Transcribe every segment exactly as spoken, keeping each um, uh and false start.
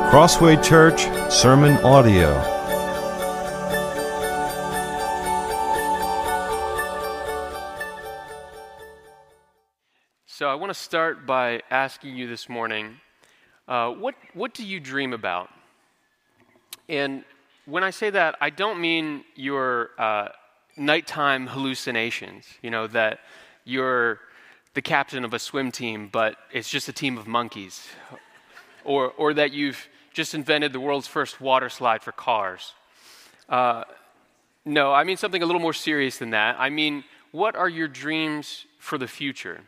Crossway Church Sermon Audio. So I want to start by asking you this morning, uh, what what do you dream about? And when I say that, I don't mean your uh, nighttime hallucinations, you know, that you're the captain of a swim team, but it's just a team of monkeys, or or that you've just invented the world's first water slide for cars. Uh, no, I mean something a little more serious than that. I mean, what are your dreams for the future?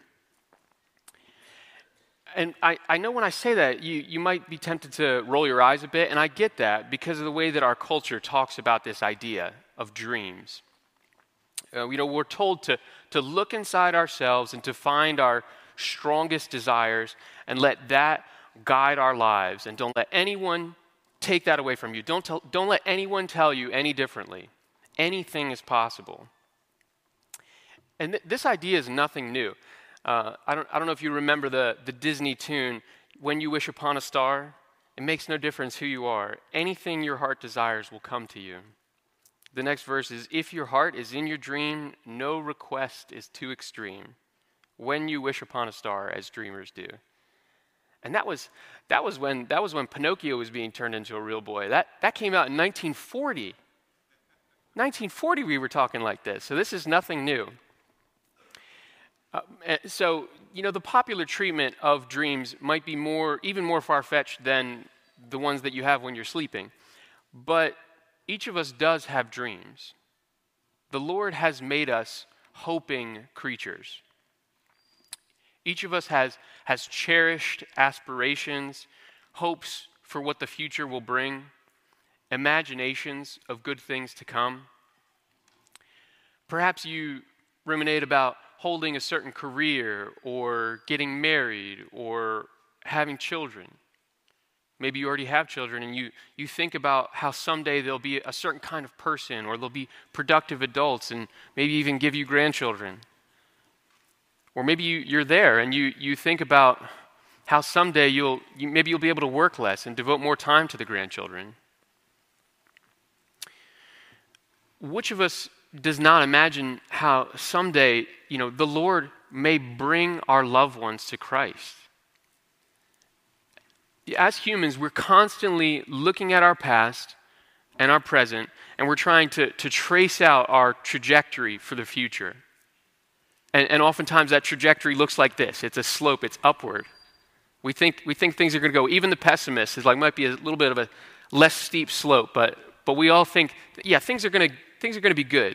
And I, I know when I say that, you, you might be tempted to roll your eyes a bit, and I get that because of the way that our culture talks about this idea of dreams. Uh, you know, we're told to, to look inside ourselves and to find our strongest desires and let that guide our lives, and don't let anyone take that away from you. Don't, tell, don't let anyone tell you any differently. Anything is possible. And th- this idea is nothing new. Uh, I don't, I don't know if you remember the, the Disney tune, When You Wish Upon a Star. It makes no difference who you are. Anything your heart desires will come to you. The next verse is, if your heart is in your dream, no request is too extreme. When you wish upon a star, as dreamers do. And that was that was when that was when Pinocchio was being turned into a real boy. That that came out in nineteen forty. nineteen forty we were talking like this. So this is nothing new. Uh, so, you know, the popular treatment of dreams might be more, even more far-fetched than the ones that you have when you're sleeping. But each of us does have dreams. The Lord has made us hoping creatures. Each of us has, has cherished aspirations, hopes for what the future will bring, imaginations of good things to come. Perhaps you ruminate about holding a certain career or getting married or having children. Maybe you already have children and you, you think about how someday there'll be a certain kind of person, or they'll be productive adults and maybe even give you grandchildren. Or maybe you, you're there and you, you think about how someday you'll you, maybe you'll be able to work less and devote more time to the grandchildren. Which of us does not imagine how someday, you know, the Lord may bring our loved ones to Christ? As humans, we're constantly looking at our past and our present, and we're trying to, to trace out our trajectory for the future. And, and oftentimes that trajectory looks like this. It's a slope, it's upward. We think we think things are going to go, even the pessimist is like, might be a little bit of a less steep slope, but but we all think, yeah, things are going to things are going to be good.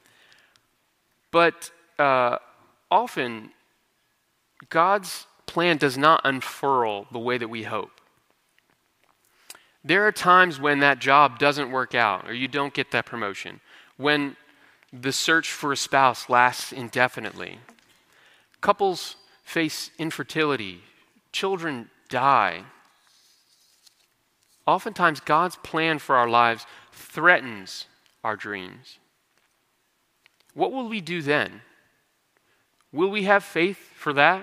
But uh, often, God's plan does not unfurl the way that we hope. There are times when that job doesn't work out, or you don't get that promotion, when the search for a spouse lasts indefinitely. Couples face infertility. Children die. Oftentimes, God's plan for our lives threatens our dreams. What will we do then? Will we have faith for that?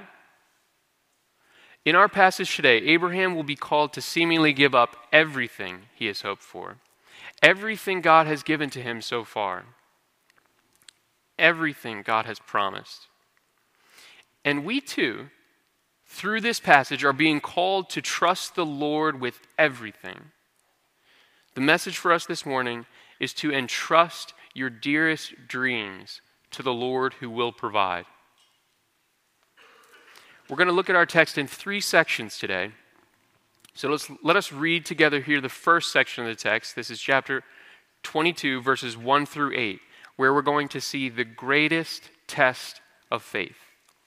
In our passage today, Abraham will be called to seemingly give up everything he has hoped for. Everything God has given to him so far. Everything God has promised. And we too, through this passage, are being called to trust the Lord with everything. The message for us this morning is to entrust your dearest dreams to the Lord who will provide. We're going to look at our text in three sections today. So let's let us read together here the first section of the text. This is chapter twenty-two, verses one through eight, where we're going to see the greatest test of faith.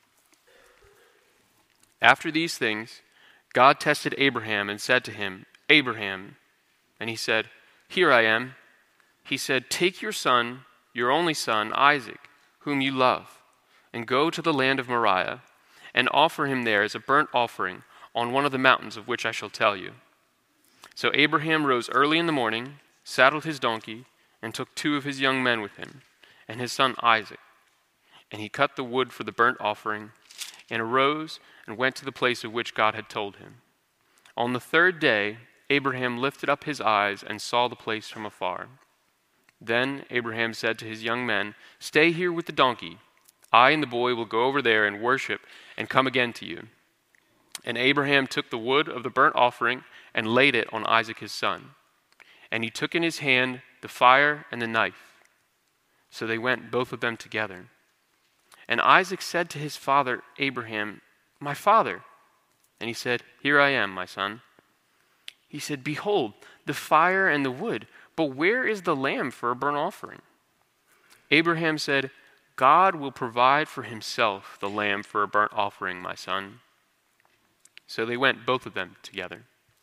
After these things, God tested Abraham and said to him, Abraham, and he said, Here I am. He said, Take your son, your only son, Isaac, whom you love, and go to the land of Moriah, and offer him there as a burnt offering on one of the mountains of which I shall tell you. So Abraham rose early in the morning, saddled his donkey, and took two of his young men with him, and his son Isaac. And he cut the wood for the burnt offering, and arose and went to the place of which God had told him. On the third day, Abraham lifted up his eyes and saw the place from afar. Then Abraham said to his young men, "Stay here with the donkey. I and the boy will go over there and worship and come again to you." And Abraham took the wood of the burnt offering and laid it on Isaac his son. And he took in his hand the fire and the knife. So they went, both of them together. And Isaac said to his father Abraham, "My father." And he said, "Here I am, my son." He said, "Behold, the fire and the wood, but where is the lamb for a burnt offering?" Abraham said, "God will provide for himself the lamb for a burnt offering, my son." So they went, both of them together.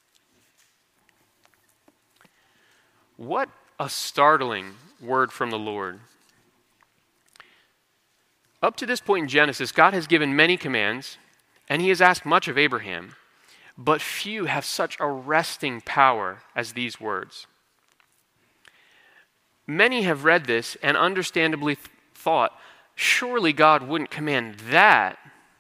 What a startling word from the Lord. Up to this point in Genesis, God has given many commands, and he has asked much of Abraham, but few have such arresting power as these words. Many have read this and understandably th- thought, surely God wouldn't command that.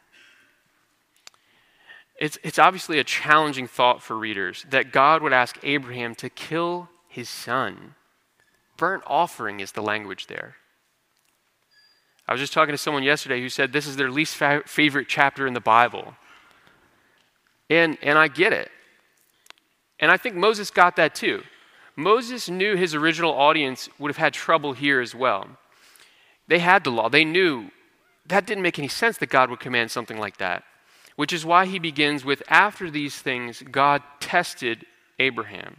It's, it's obviously a challenging thought for readers that God would ask Abraham to kill his son. Burnt offering is the language there. I was just talking to someone yesterday who said this is their least fa- favorite chapter in the Bible. And, and I get it. And I think Moses got that too. Moses knew his original audience would have had trouble here as well. They had the law. They knew that didn't make any sense that God would command something like that, which is why he begins with, after these things, God tested Abraham.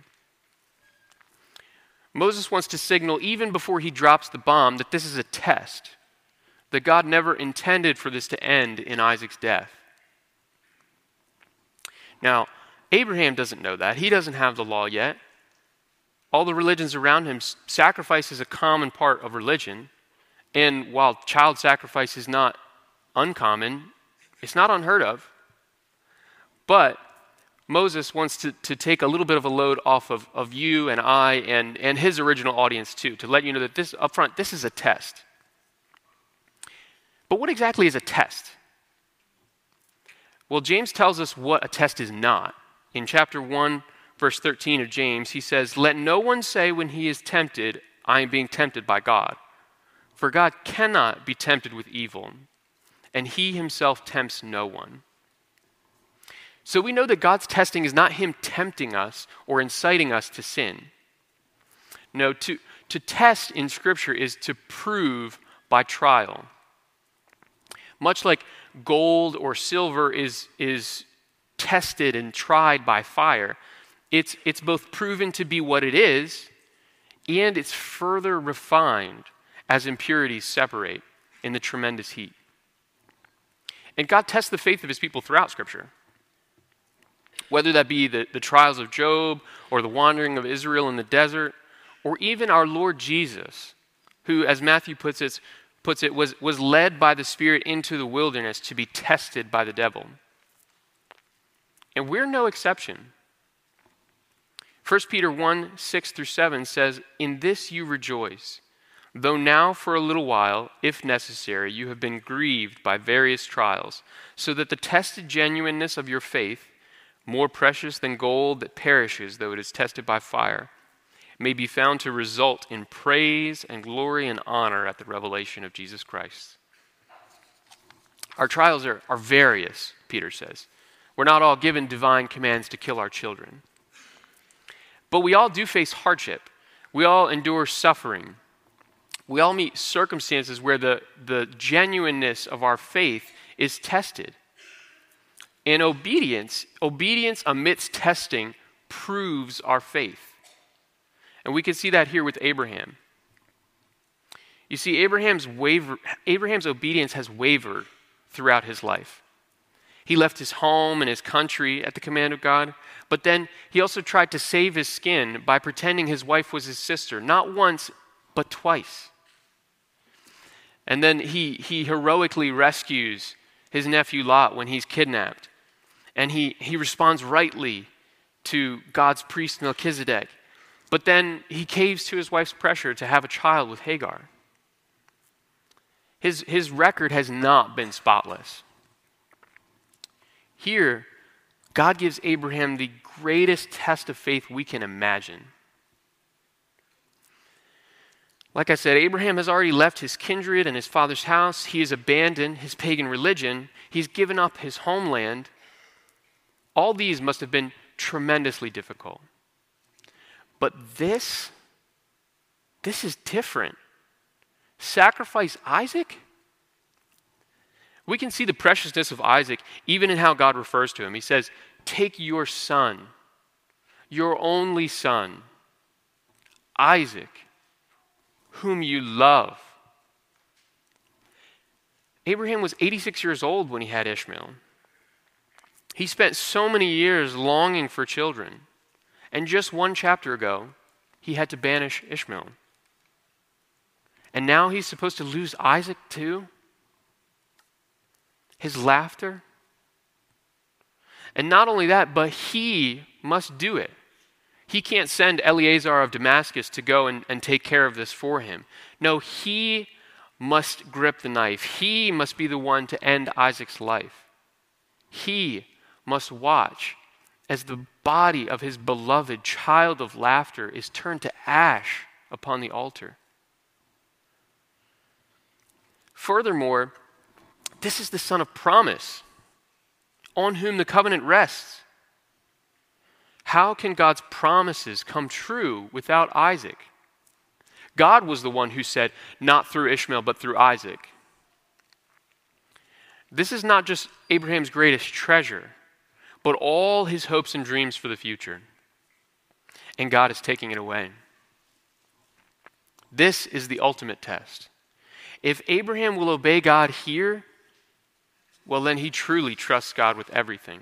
Moses wants to signal, even before he drops the bomb, that this is a test, that God never intended for this to end in Isaac's death. Now, Abraham doesn't know that. He doesn't have the law yet. All the religions around him, sacrifice is a common part of religion. And while child sacrifice is not uncommon, it's not unheard of. But Moses wants to, to take a little bit of a load off of, of you and I and, and his original audience too, to let you know that this up front, this is a test. But what exactly is a test? Well, James tells us what a test is not. In chapter one, verse thirteen of James, he says, "Let no one say when he is tempted, I am being tempted by God. For God cannot be tempted with evil, and he himself tempts no one." So we know that God's testing is not him tempting us or inciting us to sin. No, to, to test in Scripture is to prove by trial. Much like gold or silver is, is tested and tried by fire, it's, it's both proven to be what it is, and it's further refined as impurities separate in the tremendous heat. And God tests the faith of his people throughout Scripture. Whether that be the, the trials of Job or the wandering of Israel in the desert, or even our Lord Jesus, who, as Matthew puts it, puts it was, was led by the Spirit into the wilderness to be tested by the devil. And we're no exception. First Peter one, six through seven says, "In this you rejoice, though now for a little while, if necessary, you have been grieved by various trials, so that the tested genuineness of your faith, more precious than gold that perishes though it is tested by fire, may be found to result in praise and glory and honor at the revelation of Jesus Christ." Our trials are, are various, Peter says. We're not all given divine commands to kill our children. But we all do face hardship. We all endure suffering. We all meet circumstances where the, the genuineness of our faith is tested. And obedience, obedience amidst testing proves our faith. And we can see that here with Abraham. You see, Abraham's waver, Abraham's obedience has wavered throughout his life. He left his home and his country at the command of God, but then he also tried to save his skin by pretending his wife was his sister, not once, but twice. And then he, he heroically rescues his nephew Lot when he's kidnapped. And he, he responds rightly to God's priest Melchizedek. But then he caves to his wife's pressure to have a child with Hagar. His, his record has not been spotless. Here, God gives Abraham the greatest test of faith we can imagine. Like I said, Abraham has already left his kindred and his father's house. He has abandoned his pagan religion. He's given up his homeland. All these must have been tremendously difficult. But this, this is different. Sacrifice Isaac? We can see the preciousness of Isaac even in how God refers to him. He says, take your son, your only son, Isaac, whom you love. Abraham was eighty-six years old when he had Ishmael. He spent so many years longing for children. And just one chapter ago, he had to banish Ishmael. And now he's supposed to lose Isaac too? His laughter? And not only that, but he must do it. He can't send Eleazar of Damascus to go and, and take care of this for him. No, he must grip the knife. He must be the one to end Isaac's life. He must watch as the body of his beloved child of laughter is turned to ash upon the altar. Furthermore, this is the son of promise, on whom the covenant rests. How can God's promises come true without Isaac? God was the one who said, not through Ishmael, but through Isaac. This is not just Abraham's greatest treasure, but all his hopes and dreams for the future. And God is taking it away. This is the ultimate test. If Abraham will obey God here, well, then he truly trusts God with everything.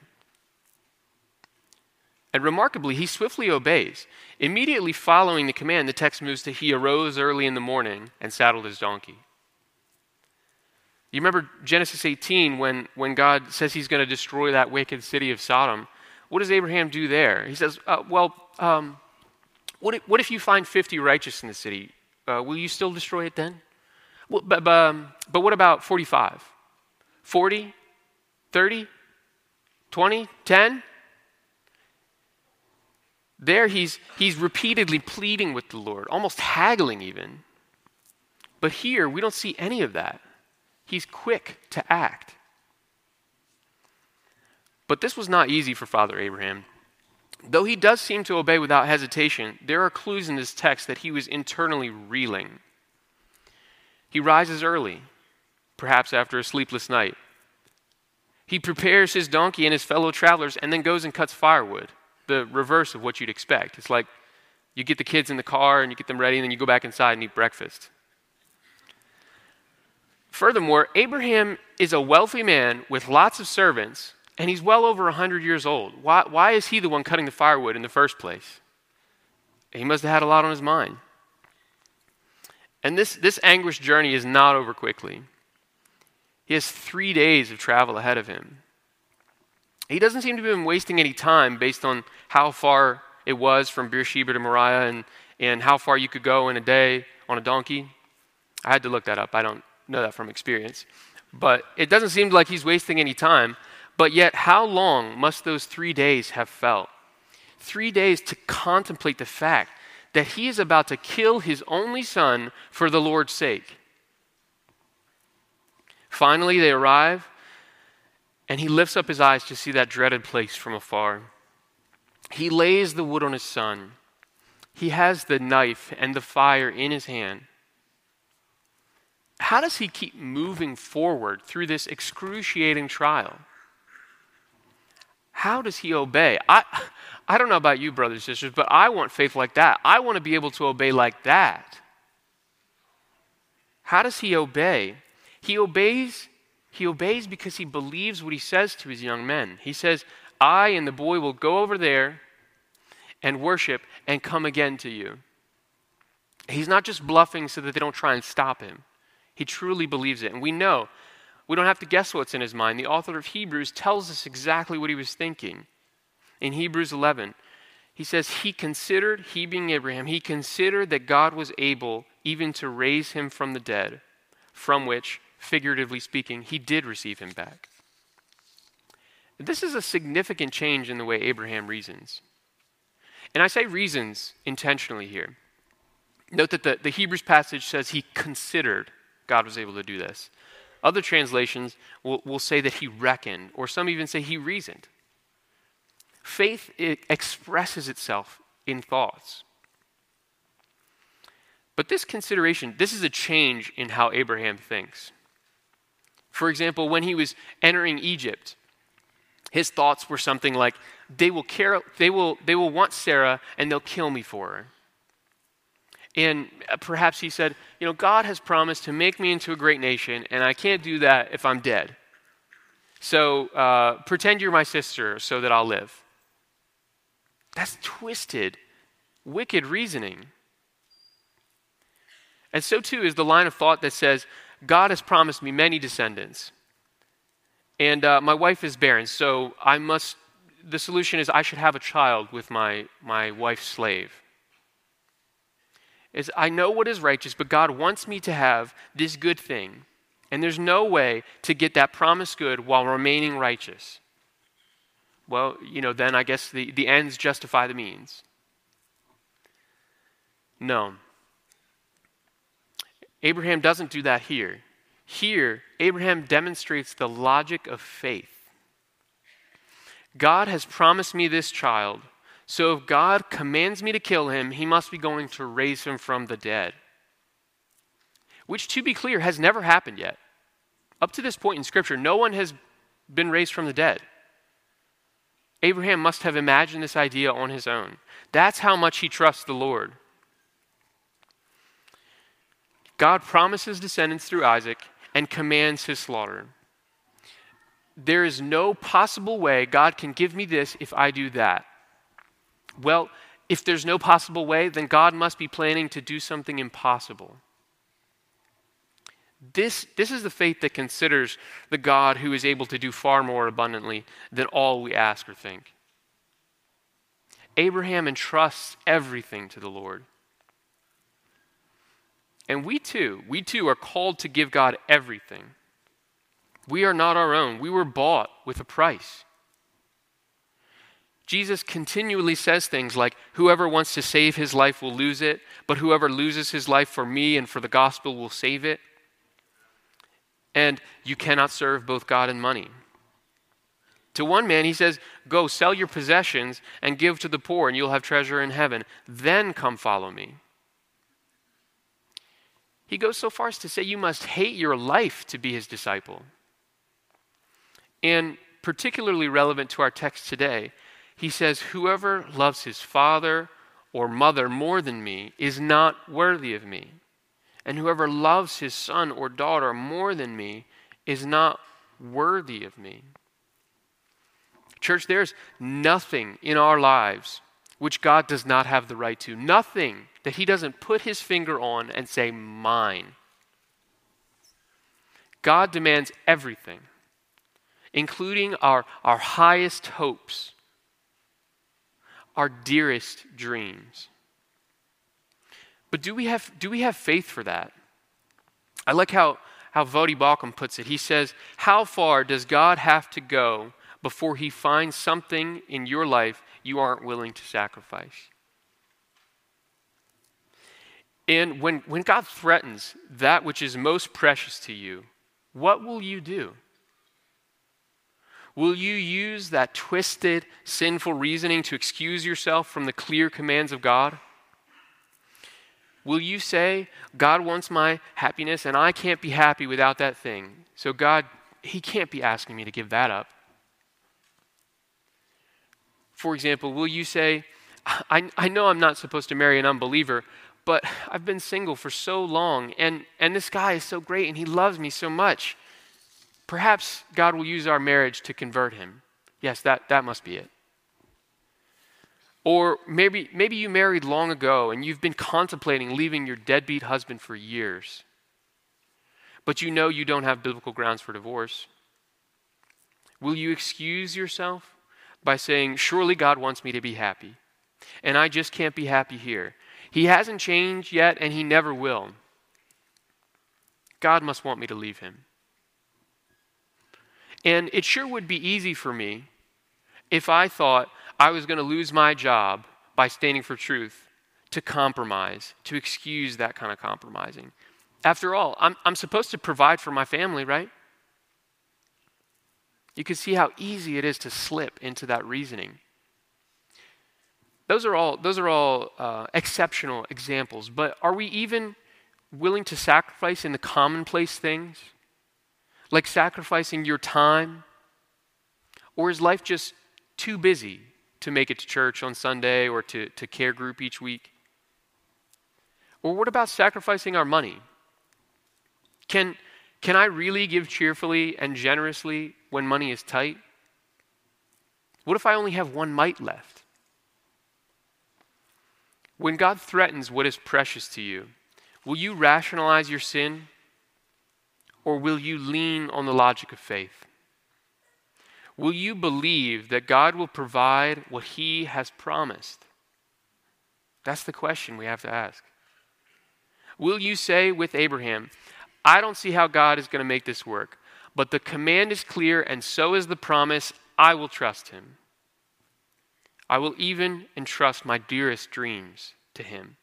And remarkably, he swiftly obeys. Immediately following the command, the text moves to he arose early in the morning and saddled his donkey. You remember Genesis eighteen when, when God says he's going to destroy that wicked city of Sodom. What does Abraham do there? He says, uh, well, um, what, if, what if you find fifty righteous in the city? Uh, will you still destroy it then? Well, but, but, um, but what about forty-five? forty? thirty? twenty? ten? There he's, he's repeatedly pleading with the Lord, almost haggling even. But here we don't see any of that. He's quick to act. But this was not easy for Father Abraham. Though he does seem to obey without hesitation, there are clues in this text that he was internally reeling. He rises early, perhaps after a sleepless night. He prepares his donkey and his fellow travelers and then goes and cuts firewood. The reverse of what you'd expect. It's like you get the kids in the car and you get them ready and then you go back inside and eat breakfast. Furthermore, Abraham is a wealthy man with lots of servants and he's well over one hundred years old. Why, why is he the one cutting the firewood in the first place? He must have had a lot on his mind. And this, this anguished journey is not over quickly. He has three days of travel ahead of him. He doesn't seem to have been wasting any time based on how far it was from Beersheba to Moriah and, and how far you could go in a day on a donkey. I had to look that up. I don't know that from experience. But it doesn't seem like he's wasting any time. But yet, how long must those three days have felt? Three days to contemplate the fact that he is about to kill his only son for the Lord's sake. Finally, they arrive. And he lifts up his eyes to see that dreaded place from afar. He lays the wood on his son. He has the knife and the fire in his hand. How does he keep moving forward through this excruciating trial? How does he obey? I, I don't know about you, brothers and sisters, but I want faith like that. I want to be able to obey like that. How does he obey? He obeys He obeys because he believes what he says to his young men. He says, I and the boy will go over there and worship and come again to you. He's not just bluffing so that they don't try and stop him. He truly believes it. And we know, we don't have to guess what's in his mind. The author of Hebrews tells us exactly what he was thinking. In Hebrews eleven, he says, he considered, he being Abraham, he considered that God was able even to raise him from the dead, from which, figuratively speaking, he did receive him back. This is a significant change in the way Abraham reasons. And I say reasons intentionally here. Note that the, the Hebrews passage says he considered God was able to do this. Other translations will, will say that he reckoned, or some even say he reasoned. Faith, it expresses itself in thoughts. But this consideration, this is a change in how Abraham thinks. For example, when he was entering Egypt, his thoughts were something like, they will care, they will, they will want Sarah and they'll kill me for her. And perhaps he said, you know, God has promised to make me into a great nation, and I can't do that if I'm dead. So uh, pretend you're my sister so that I'll live. That's twisted, wicked reasoning. And so too is the line of thought that says, God has promised me many descendants. And uh, my wife is barren, so I must, the solution is I should have a child with my, my wife's slave. Is I know what is righteous, but God wants me to have this good thing. And there's no way to get that promised good while remaining righteous. Well, you know, then I guess the, the ends justify the means. No. Abraham doesn't do that here. Here, Abraham demonstrates the logic of faith. God has promised me this child. So if God commands me to kill him, he must be going to raise him from the dead. Which, to be clear, has never happened yet. Up to this point in Scripture, no one has been raised from the dead. Abraham must have imagined this idea on his own. That's how much he trusts the Lord. God promises descendants through Isaac and commands his slaughter. There is no possible way God can give me this if I do that. Well, if there's no possible way, then God must be planning to do something impossible. This, this is the faith that considers the God who is able to do far more abundantly than all we ask or think. Abraham entrusts everything to the Lord. And we too, we too are called to give God everything. We are not our own. We were bought with a price. Jesus continually says things like, whoever wants to save his life will lose it, but whoever loses his life for me and for the gospel will save it. And you cannot serve both God and money. To one man, he says, go sell your possessions and give to the poor, and you'll have treasure in heaven. Then come follow me. He goes so far as to say you must hate your life to be his disciple. And particularly relevant to our text today, he says, whoever loves his father or mother more than me is not worthy of me. And whoever loves his son or daughter more than me is not worthy of me. Church, there's nothing in our lives which God does not have the right to. Nothing that he doesn't put his finger on and say, mine. God demands everything, including our, our highest hopes, our dearest dreams. But do we have, do we have faith for that? I like how, how Voddie Baucham puts it. He says, how far does God have to go before he finds something in your life you aren't willing to sacrifice? And when, when God threatens that which is most precious to you, what will you do? Will you use that twisted, sinful reasoning to excuse yourself from the clear commands of God? Will you say, God wants my happiness and I can't be happy without that thing, so God, he can't be asking me to give that up? For example, will you say, I, I know I'm not supposed to marry an unbeliever, but I've been single for so long, and, and this guy is so great, and he loves me so much. Perhaps God will use our marriage to convert him. Yes, that, that must be it. Or maybe, maybe you married long ago, and you've been contemplating leaving your deadbeat husband for years, but you know you don't have biblical grounds for divorce. Will you excuse yourself by saying, surely God wants me to be happy, and I just can't be happy here. He hasn't changed yet, and he never will. God must want me to leave him. And it sure would be easy for me if I thought I was going to lose my job by standing for truth to compromise, to excuse that kind of compromising. After all, I'm, I'm supposed to provide for my family, right? You can see how easy it is to slip into that reasoning. Those are all, those are all uh, exceptional examples, but are we even willing to sacrifice in the commonplace things? Like sacrificing your time? Or is life just too busy to make it to church on Sunday or to, to care group each week? Or what about sacrificing our money? Can, can I really give cheerfully and generously when money is tight? What if I only have one mite left? When God threatens what is precious to you, will you rationalize your sin, or will you lean on the logic of faith? Will you believe that God will provide what he has promised? That's the question we have to ask. Will you say with Abraham, I don't see how God is going to make this work, but the command is clear and so is the promise, I will trust him. I will even entrust my dearest dreams to him.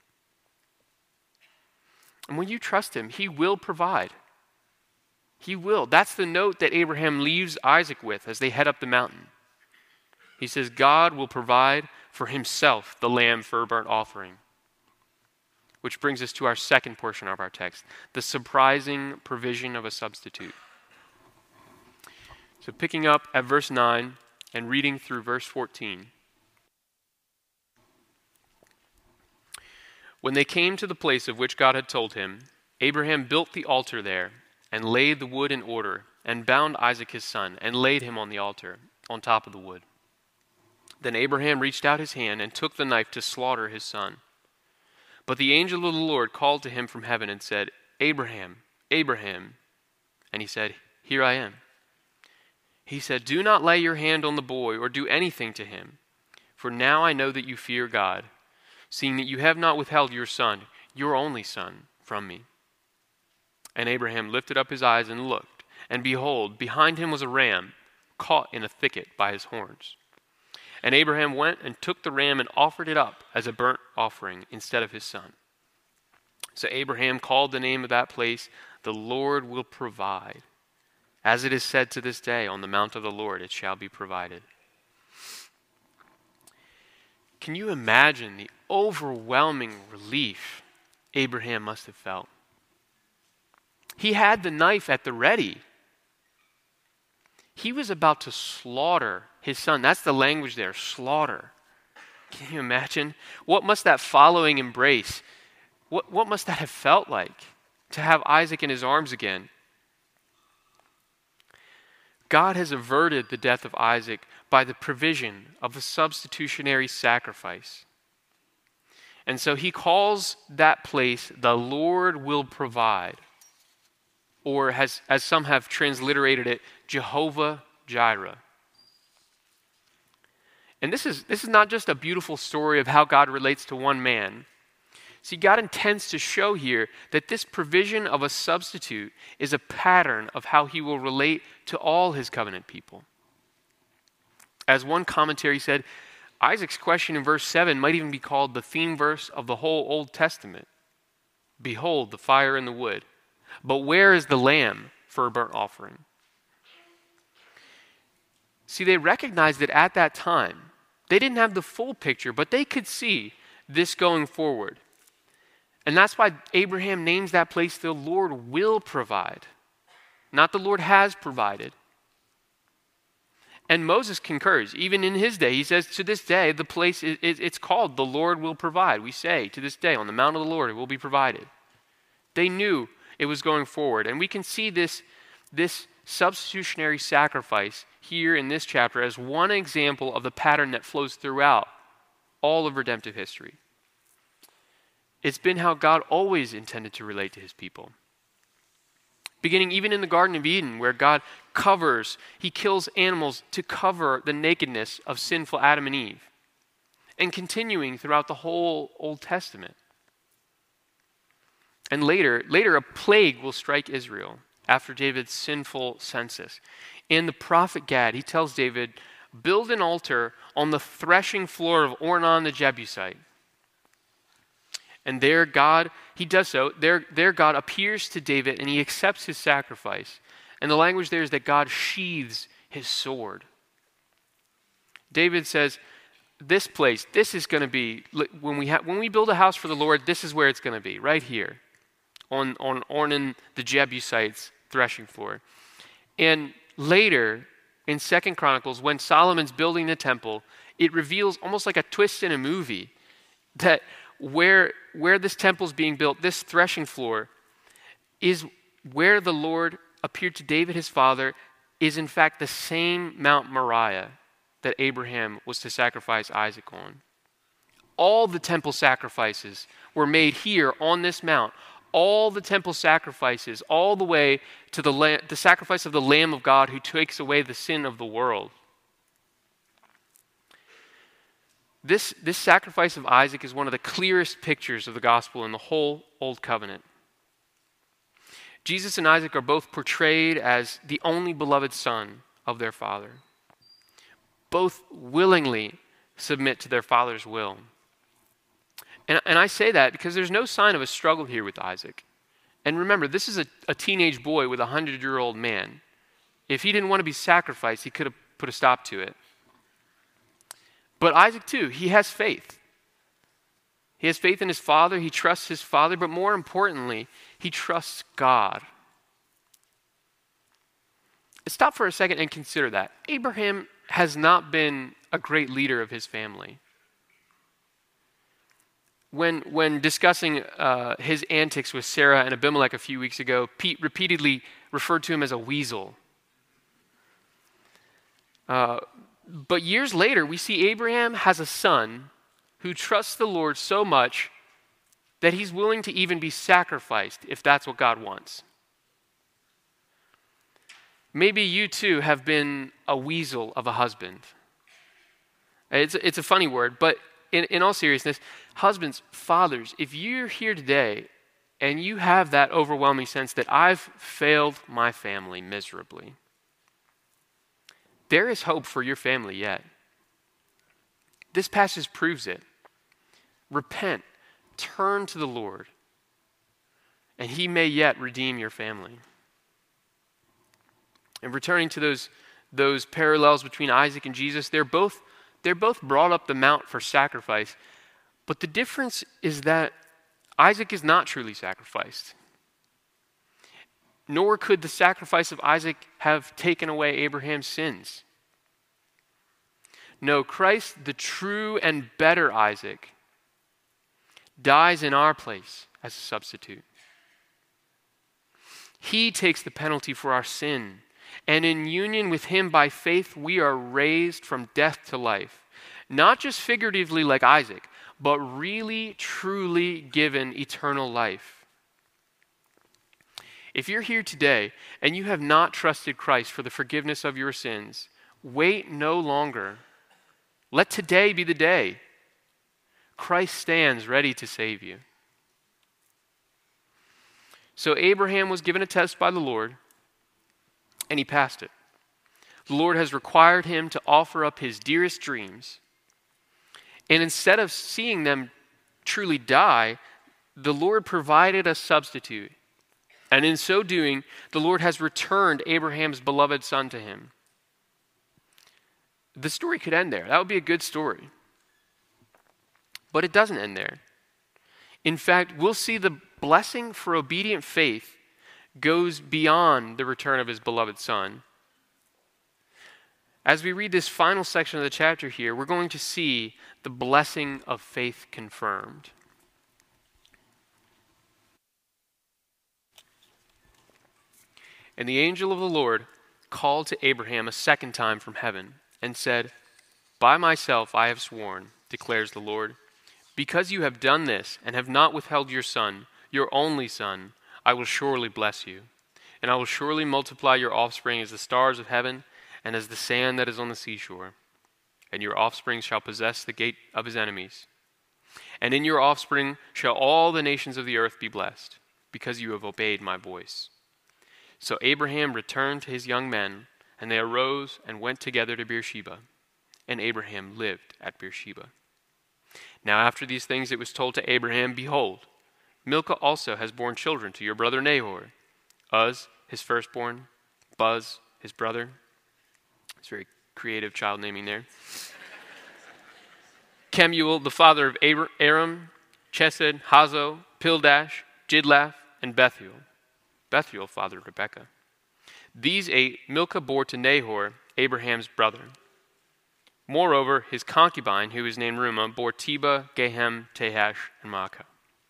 And when you trust him, he will provide. He will. That's the note that Abraham leaves Isaac with as they head up the mountain. He says, God will provide for himself the lamb for a burnt offering. Which brings us to our second portion of our text, the surprising provision of a substitute. So picking up at verse nine and reading through verse fourteen. When they came to the place of which God had told him, Abraham built the altar there and laid the wood in order and bound Isaac his son and laid him on the altar on top of the wood. Then Abraham reached out his hand and took the knife to slaughter his son. But the angel of the Lord called to him from heaven and said, Abraham, Abraham. And he said, Here I am. He said, Do not lay your hand on the boy or do anything to him. For now I know that you fear God, seeing that you have not withheld your son, your only son, from me. And Abraham lifted up his eyes and looked, and behold, behind him was a ram caught in a thicket by his horns. And Abraham went and took the ram and offered it up as a burnt offering instead of his son. So Abraham called the name of that place, The Lord Will Provide. As it is said to this day, on the mount of the Lord it shall be provided. Can you imagine the overwhelming relief Abraham must have felt? He had the knife at the ready. He was about to slaughter his son. That's the language there, slaughter. Can you imagine? What must that following embrace? What, what must that have felt like to have Isaac in his arms again? God has averted the death of Isaac by the provision of a substitutionary sacrifice. And so he calls that place, the Lord will provide. Or has, as some have transliterated it, Jehovah Jireh. And this is, this is not just a beautiful story of how God relates to one man. See, God intends to show here that this provision of a substitute is a pattern of how he will relate to all his covenant people. As one commentary said, Isaac's question in verse seven might even be called the theme verse of the whole Old Testament. Behold, the fire and the wood. But where is the lamb for a burnt offering? See, they recognized that at that time, they didn't have the full picture, but they could see this going forward. And that's why Abraham names that place, the Lord will provide, not the Lord has provided. And Moses concurs. Even in his day, he says, to this day, the place, is, it's called the Lord will provide. We say, to this day, on the mount of the Lord, it will be provided. They knew it was going forward. And we can see this, this substitutionary sacrifice here in this chapter as one example of the pattern that flows throughout all of redemptive history. It's been how God always intended to relate to his people. Beginning even in the Garden of Eden, where God covers, he kills animals to cover the nakedness of sinful Adam and Eve. And continuing throughout the whole Old Testament. And later, later a plague will strike Israel after David's sinful census. and the prophet Gad, he tells David, build an altar on the threshing floor of Ornan the Jebusite. And there God, he does so, there, there God appears to David and he accepts his sacrifice. And the language there is that God sheathes his sword. David says, this place, this is going to be, when we, ha- when we build a house for the Lord, this is where it's going to be, right here, on, on Ornan the Jebusite's threshing floor. And later, in Second Chronicles, when Solomon's building the temple, it reveals almost like a twist in a movie that where, where this temple is being built, this threshing floor, is where the Lord appeared to David his father, is in fact the same Mount Moriah that Abraham was to sacrifice Isaac on. All the temple sacrifices were made here on this mount. All the temple sacrifices, all the way to the, la- the sacrifice of the Lamb of God who takes away the sin of the world. This, this sacrifice of Isaac is one of the clearest pictures of the gospel in the whole Old Covenant. Jesus and Isaac are both portrayed as the only beloved son of their father. Both willingly submit to their father's will. And, and I say that because there's no sign of a struggle here with Isaac. And remember, this is a, a teenage boy with a hundred-year-old man. If he didn't want to be sacrificed, he could have put a stop to it. But Isaac, too, he has faith. He has faith in his father. He trusts his father. But more importantly, he trusts God. Stop for a second and consider that. Abraham has not been a great leader of his family. When, when discussing uh, his antics with Sarah and Abimelech a few weeks ago, Pete repeatedly referred to him as a weasel. Uh, but years later, we see Abraham has a son who trusts the Lord so much that he's willing to even be sacrificed if that's what God wants. Maybe you too have been a weasel of a husband. It's, it's a funny word, but in, in all seriousness, husbands, fathers, if you're here today and you have that overwhelming sense that I've failed my family miserably, there is hope for your family yet. This passage proves it. Repent, turn to the Lord, and he may yet redeem your family. And returning to those, those parallels between Isaac and Jesus, they're both, they're both brought up the mount for sacrifice. But the difference is that Isaac is not truly sacrificed. Nor could the sacrifice of Isaac have taken away Abraham's sins. No, Christ, the true and better Isaac, dies in our place as a substitute. He takes the penalty for our sin. And in union with him by faith, we are raised from death to life. Not just figuratively like Isaac, but really, truly given eternal life. If you're here today and you have not trusted Christ for the forgiveness of your sins, wait no longer. Let today be the day. Christ stands ready to save you. So Abraham was given a test by the Lord, and he passed it. The Lord has required him to offer up his dearest dreams. And instead of seeing them truly die, the Lord provided a substitute. And in so doing, the Lord has returned Abraham's beloved son to him. The story could end there. That would be a good story. But it doesn't end there. In fact, we'll see the blessing for obedient faith goes beyond the return of his beloved son. As we read this final section of the chapter here, we're going to see the blessing of faith confirmed. And the angel of the Lord called to Abraham a second time from heaven and said, "By myself I have sworn, declares the Lord, because you have done this and have not withheld your son, your only son, I will surely bless you, and I will surely multiply your offspring as the stars of heaven and as the sand that is on the seashore. And your offspring shall possess the gate of his enemies. And in your offspring shall all the nations of the earth be blessed, because you have obeyed my voice." So Abraham returned to his young men And they arose and went together to Beersheba, and Abraham lived at Beersheba. Now after these things it was told to Abraham, Behold, Milcah also has borne children to your brother Nahor, Uz, his firstborn, Buz, his brother. It's very creative child naming there. Kemuel, the father of Aram, Chesed, Hazo, Pildash, Jidlaph, and Bethuel. Bethuel fathered Rebekah. These eight Milcah bore to Nahor, Abraham's brother. Moreover, his concubine, who was named Reumah, bore Tebah, Gehem, Tahash, and Maacah.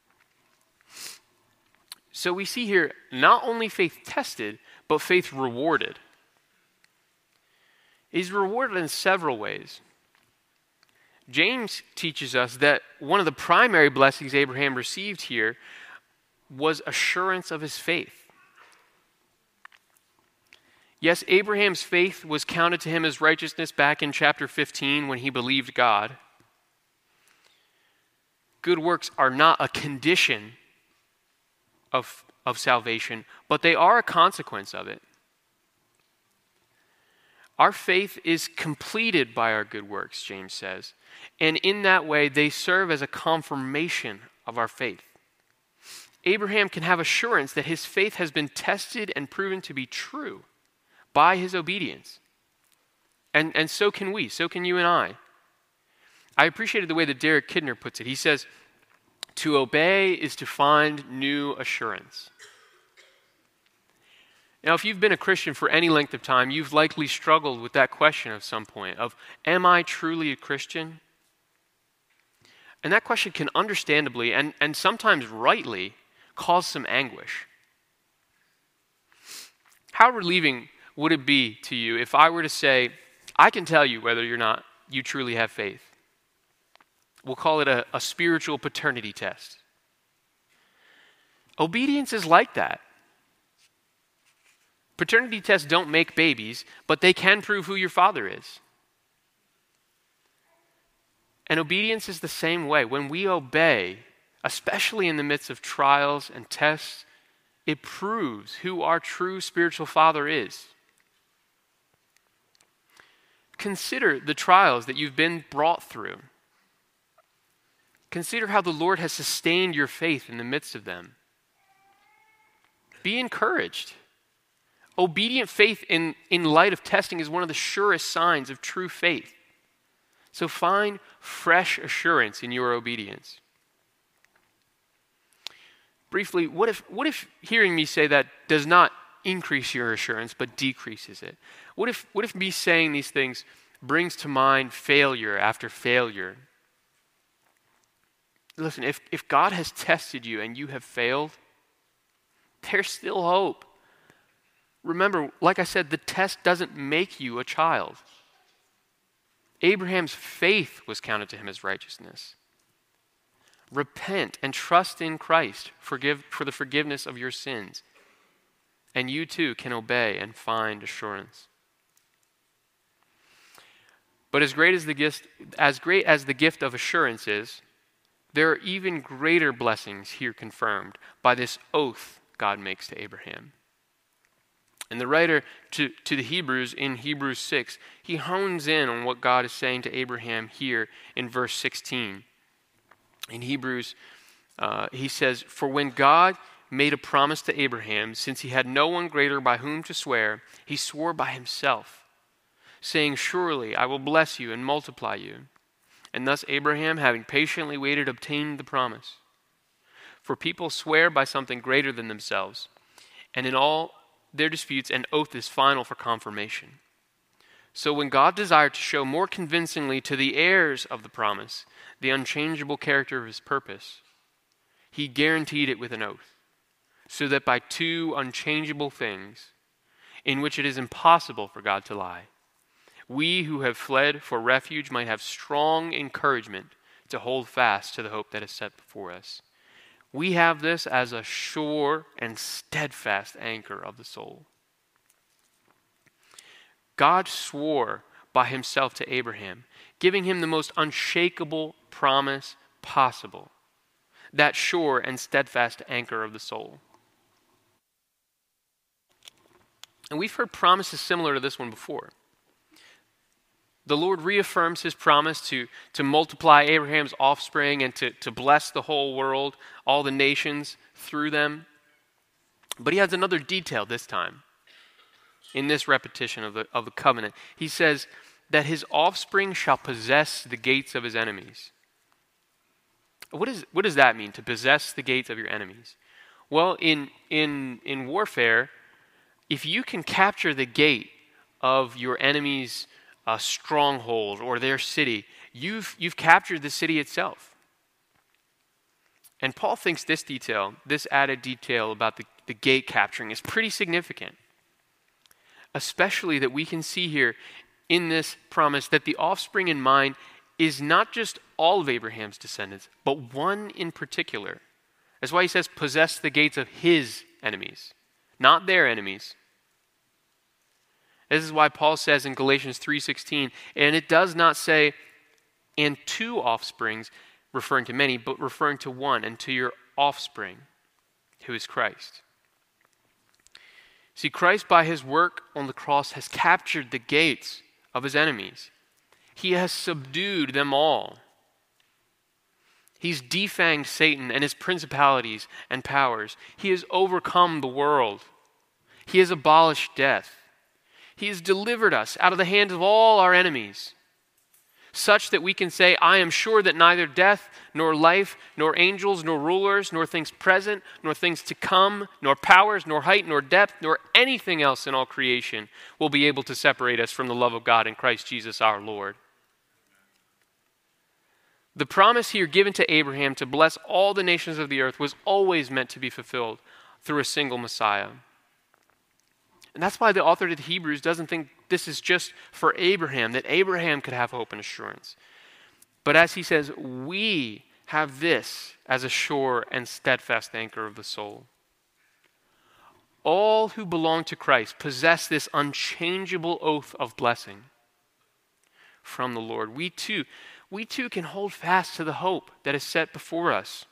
So we see here not only faith tested, but faith rewarded. He's rewarded in several ways. James teaches us that one of the primary blessings Abraham received here was assurance of his faith. Yes, Abraham's faith was counted to him as righteousness back in chapter fifteen when he believed God. Good works are not a condition of, of salvation, but they are a consequence of it. Our faith is completed by our good works, James says, and in that way they serve as a confirmation of our faith. Abraham can have assurance that his faith has been tested and proven to be true by his obedience. And, and so can we, so can you and I. I appreciated the way that Derek Kidner puts it. He says, to obey is to find new assurance. Now, if you've been a Christian for any length of time, you've likely struggled with that question at some point of, am I truly a Christian? And that question can understandably and, and sometimes rightly cause some anguish. How relieving would it be to you if I were to say, I can tell you whether you're not, you truly have faith. We'll call it a, a spiritual paternity test. Obedience is like that. Paternity tests don't make babies, but they can prove who your father is. And obedience is the same way. When we obey, especially in the midst of trials and tests, it proves who our true spiritual father is. Consider the trials that you've been brought through. Consider how the Lord has sustained your faith in the midst of them. Be encouraged. Obedient faith in, in light of testing is one of the surest signs of true faith. So find fresh assurance in your obedience. Briefly, what if, what if hearing me say that does not increase your assurance, but decreases it? What if, what if me saying these things brings to mind failure after failure? Listen, if, if God has tested you and you have failed, there's still hope. Remember, like I said, the test doesn't make you a child. Abraham's faith was counted to him as righteousness. Repent and trust in Christ forgive, for the forgiveness of your sins, and you too can obey and find assurance. But as great as the gift, as great as the gift of assurance is, there are even greater blessings here confirmed by this oath God makes to Abraham. And the writer to, to the Hebrews in Hebrews six, he hones in on what God is saying to Abraham here in verse sixteen. In Hebrews, uh, he says, "For when God made a promise to Abraham, since he had no one greater by whom to swear, he swore by himself, saying, 'Surely I will bless you and multiply you.' And thus Abraham, having patiently waited, obtained the promise. For people swear by something greater than themselves, and in all their disputes an oath is final for confirmation. So when God desired to show more convincingly to the heirs of the promise the unchangeable character of his purpose, he guaranteed it with an oath, so that by two unchangeable things, in which it is impossible for God to lie, we who have fled for refuge might have strong encouragement to hold fast to the hope that is set before us. We have this as a sure and steadfast anchor of the soul." God swore by himself to Abraham, giving him the most unshakable promise possible, that sure and steadfast anchor of the soul. And we've heard promises similar to this one before. The Lord reaffirms his promise to, to multiply Abraham's offspring and to, to bless the whole world, all the nations through them. But he adds another detail this time in this repetition of the, of the covenant. He says that his offspring shall possess the gates of his enemies. What, is, what does that mean, to possess the gates of your enemies? Well, in, in, in warfare, if you can capture the gate of your enemy's uh, stronghold or their city, you've, you've captured the city itself. And Paul thinks this detail, this added detail about the, the gate capturing is pretty significant. Especially that we can see here in this promise that the offspring in mind is not just all of Abraham's descendants, but one in particular. That's why he says, possess the gates of his enemies, not their enemies. This is why Paul says in Galatians three sixteen, and it does not say, and two offsprings, referring to many, but referring to one, and to your offspring, who is Christ. See, Christ, by his work on the cross, has captured the gates of his enemies. He has subdued them all. He's defanged Satan and his principalities and powers. He has overcome the world. He has abolished death. He has delivered us out of the hands of all our enemies, such that we can say, I am sure that neither death, nor life, nor angels, nor rulers, nor things present, nor things to come, nor powers, nor height, nor depth, nor anything else in all creation will be able to separate us from the love of God in Christ Jesus our Lord. The promise here given to Abraham to bless all the nations of the earth was always meant to be fulfilled through a single Messiah. And that's why the author to the Hebrews doesn't think this is just for Abraham, that Abraham could have hope and assurance. But as he says, we have this as a sure and steadfast anchor of the soul. All who belong to Christ possess this unchangeable oath of blessing from the Lord. We too, we too can hold fast to the hope that is set before us.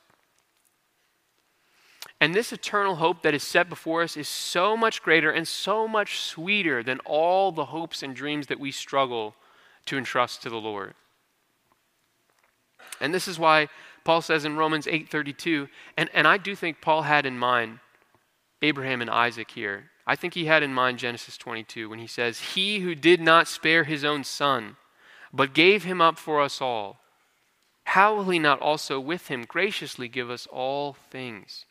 And this eternal hope that is set before us is so much greater and so much sweeter than all the hopes and dreams that we struggle to entrust to the Lord. And this is why Paul says in Romans eight thirty-two, and, and I do think Paul had in mind Abraham and Isaac here. I think he had in mind Genesis twenty-two when he says, he who did not spare his own son, but gave him up for us all, how will he not also with him graciously give us all things?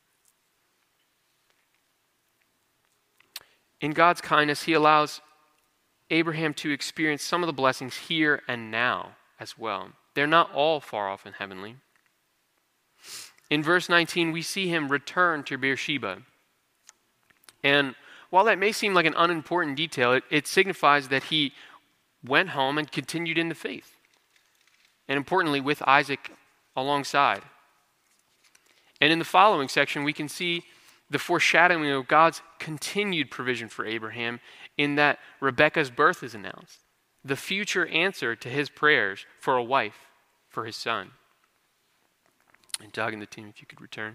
In God's kindness, he allows Abraham to experience some of the blessings here and now as well. They're not all far off and heavenly. In verse nineteen, we see him return to Beersheba. And while that may seem like an unimportant detail, it, it signifies that he went home and continued in the faith. And importantly, with Isaac alongside. And in the following section, we can see the foreshadowing of God's continued provision for Abraham in that Rebekah's birth is announced. The future answer to his prayers for a wife for his son. And Doug and the team, if you could return.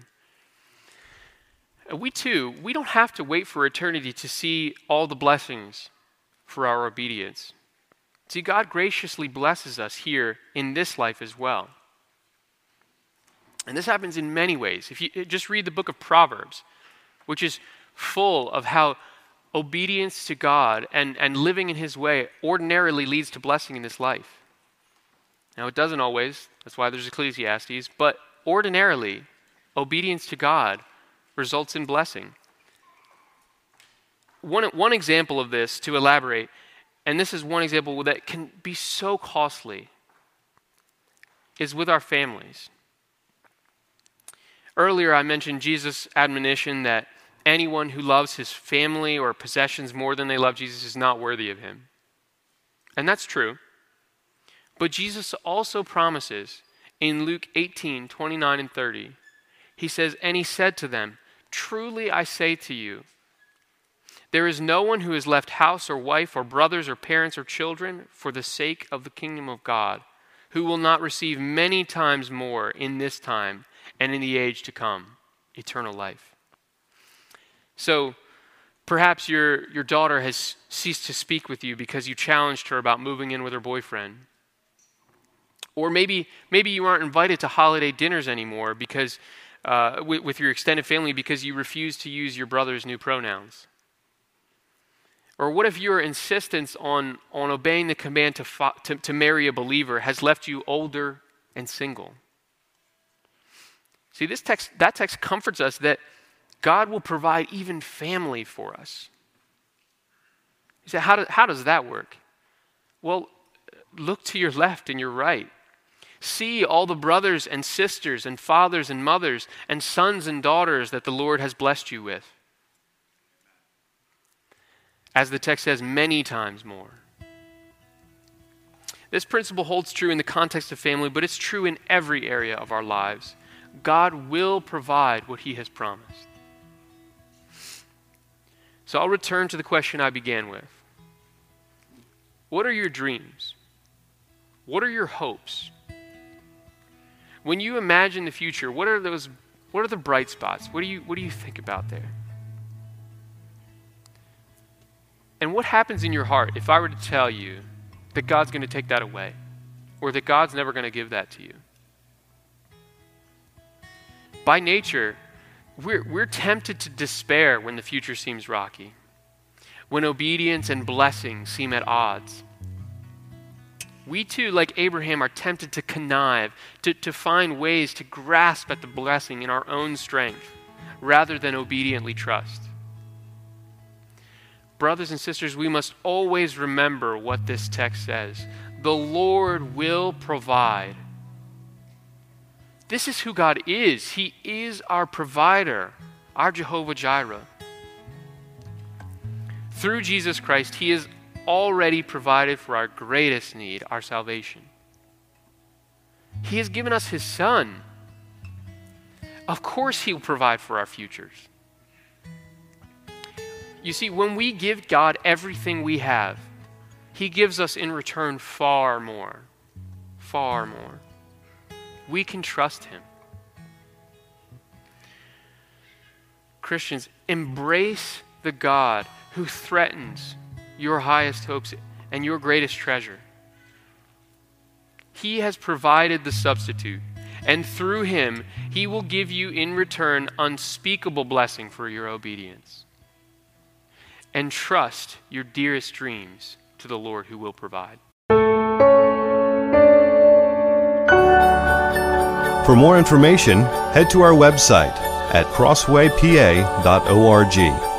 We too, we don't have to wait for eternity to see all the blessings for our obedience. See, God graciously blesses us here in this life as well. And this happens in many ways. If you just read the book of Proverbs, which is full of how obedience to God and, and living in his way ordinarily leads to blessing in this life. Now, it doesn't always. That's why there's Ecclesiastes. But ordinarily, obedience to God results in blessing. One, one example of this, to elaborate, and this is one example that can be so costly, is with our families. Earlier, I mentioned Jesus' admonition that anyone who loves his family or possessions more than they love Jesus is not worthy of him. And that's true. But Jesus also promises in Luke eighteen, twenty-nine and thirty, he says, and he said to them, truly I say to you, there is no one who has left house or wife or brothers or parents or children for the sake of the kingdom of God, who will not receive many times more in this time and in the age to come, eternal life. So, Perhaps your, your daughter has ceased to speak with you because you challenged her about moving in with her boyfriend. Or maybe maybe you aren't invited to holiday dinners anymore because uh, with, with your extended family because you refuse to use your brother's new pronouns. Or what if your insistence on, on obeying the command to, fo- to, to marry a believer has left you older and single? See, this text, that text comforts us that God will provide even family for us. You say, how, do, how does that work? Well, look to your left and your right. See all the brothers and sisters and fathers and mothers and sons and daughters that the Lord has blessed you with. As the text says, many times more. This principle holds true in the context of family, but it's true in every area of our lives. God will provide what he has promised. So I'll return to the question I began with. What are your dreams? What are your hopes? When you imagine the future, what are those, what are the bright spots? What do you, what do you think about there? And what happens in your heart if I were to tell you that God's going to take that away, or that God's never going to give that to you? By nature, we're, we're tempted to despair when the future seems rocky, when obedience and blessing seem at odds. We too, like Abraham, are tempted to connive, to, to find ways to grasp at the blessing in our own strength, rather than obediently trust. Brothers and sisters, we must always remember what this text says. The Lord will provide. This is who God is. He is our provider, our Jehovah Jireh. Through Jesus Christ, he has already provided for our greatest need, our salvation. He has given us his Son. Of course he will provide for our futures. You see, when we give God everything we have, he gives us in return far more, far more. We can trust him. Christians, embrace the God who threatens your highest hopes and your greatest treasure. He has provided the substitute, and through him, he will give you in return unspeakable blessing for your obedience. And trust your dearest dreams to the Lord who will provide. For more information, head to our website at crossway p a dot org.